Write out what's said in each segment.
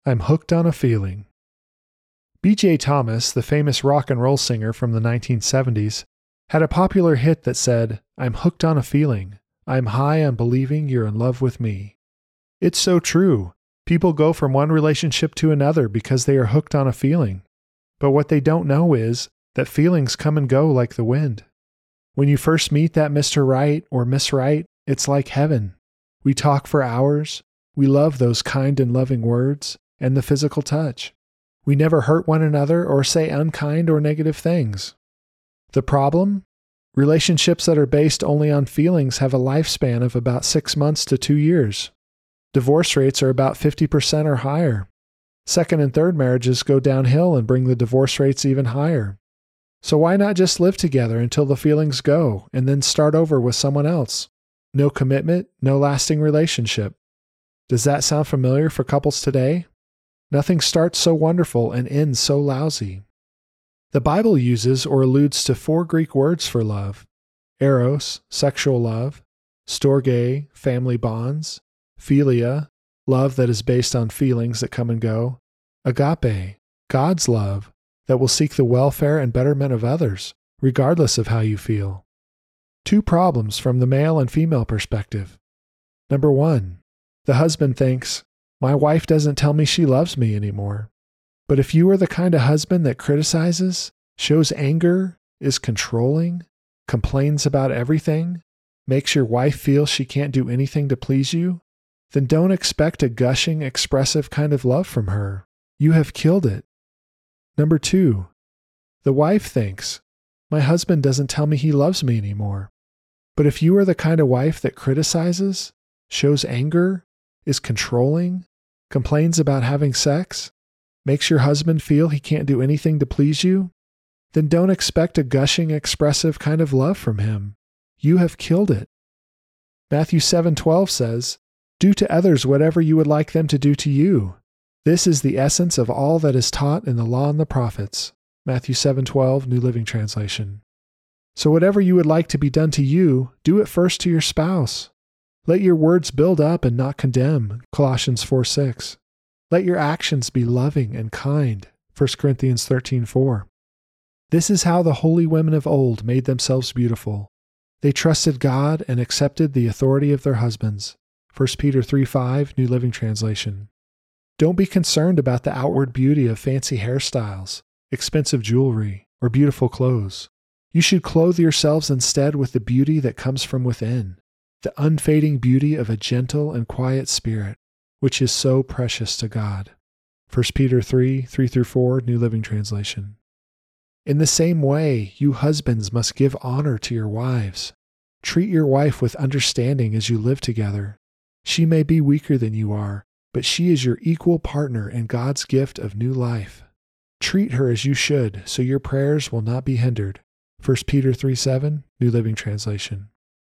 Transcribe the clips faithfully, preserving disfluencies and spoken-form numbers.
I'm Hooked on a Feeling. B J Thomas, the famous rock and roll singer from the nineteen seventies, had a popular hit that said, I'm hooked on a feeling. I'm high on believing you're in love with me. It's so true. People go from one relationship to another because they are hooked on a feeling. But what they don't know is that feelings come and go like the wind. When you first meet that Mister Right or Miss Right, it's like heaven. We talk for hours. We love those kind and loving words and the physical touch. We never hurt one another or say unkind or negative things. The problem? Relationships that are based only on feelings have a lifespan of about six months to two years. Divorce rates are about fifty percent or higher. Second and third marriages go downhill and bring the divorce rates even higher. So why not just live together until the feelings go and then start over with someone else? No commitment, no lasting relationship. Does that sound familiar for couples today? Nothing starts so wonderful and ends so lousy. The Bible uses or alludes to four Greek words for love: eros, sexual love; storge, family bonds; philia, love that is based on feelings that come and go; agape, God's love that will seek the welfare and betterment of others, regardless of how you feel. Two problems from the male and female perspective. Number one, the husband thinks, my wife doesn't tell me she loves me anymore. But if you are the kind of husband that criticizes, shows anger, is controlling, complains about everything, makes your wife feel she can't do anything to please you, then don't expect a gushing, expressive kind of love from her. You have killed it. Number two, the wife thinks, my husband doesn't tell me he loves me anymore. But if you are the kind of wife that criticizes, shows anger, is controlling, complains about having sex, makes your husband feel he can't do anything to please you, then don't expect a gushing, expressive kind of love from him. You have killed it. Matthew seven twelve says, do to others whatever you would like them to do to you. This is the essence of all that is taught in the law and the prophets. Matthew seven twelve, New Living Translation. So whatever you would like to be done to you, do it first to your spouse. Let your words build up and not condemn. Colossians four six. Let your actions be loving and kind. First Corinthians thirteen four. This is how the holy women of old made themselves beautiful. They trusted God and accepted the authority of their husbands. First Peter three five, New Living Translation. Don't be concerned about the outward beauty of fancy hairstyles, expensive jewelry, or beautiful clothes. You should clothe yourselves instead with the beauty that comes from within, the unfading beauty of a gentle and quiet spirit, which is so precious to God. First Peter three, three through four, New Living Translation. In the same way, you husbands must give honor to your wives. Treat your wife with understanding as you live together. She may be weaker than you are, but she is your equal partner in God's gift of new life. Treat her as you should, so your prayers will not be hindered. First Peter three seven, New Living Translation.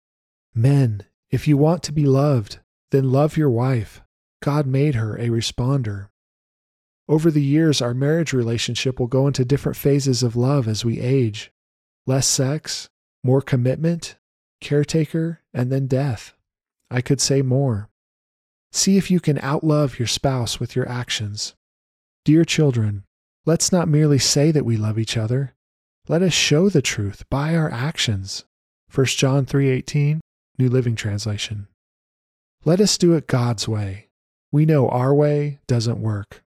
Men, if you want to be loved, then love your wife. God made her a responder. Over the years, our marriage relationship will go into different phases of love as we age. Less sex, more commitment, caretaker, and then death. I could say more. See if you can outlove your spouse with your actions. Dear children, let's not merely say that we love each other. Let us show the truth by our actions. First John three eighteen, New Living Translation. Let us do it God's way. We know our way doesn't work.